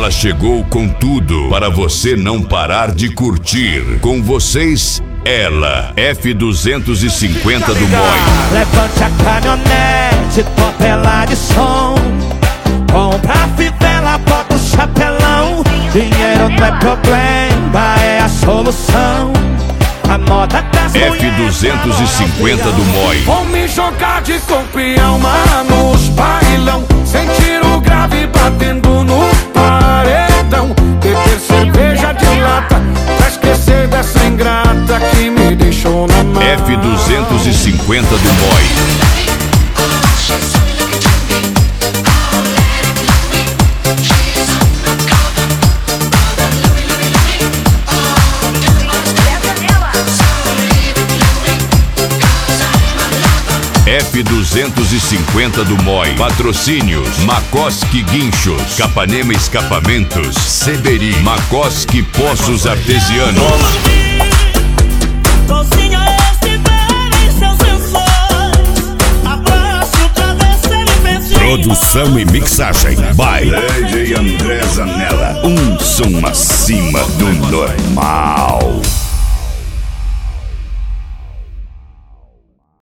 Ela chegou com tudo para você não parar de curtir. Com vocês, ela, F250 do Moi. Levante a caminhonete, top ela de som. Compra a fivela, bota o chapelão. Dinheiro não é problema, é a solução. A moda das F250 do Moi. Vou me jogar de corpo e alma nos bailão. Sentir o grave batendo no paredão. Beber cerveja de lata pra esquecer dessa ingrata que me deixou na mão. F250 do Moi. F250 do Moi. Patrocínios: Makoski Guinchos, Capanema Escapamentos, Seberi, Makoski Poços Artesianos. Produção e mixagem by DJ André Zanella. Um som acima do normal.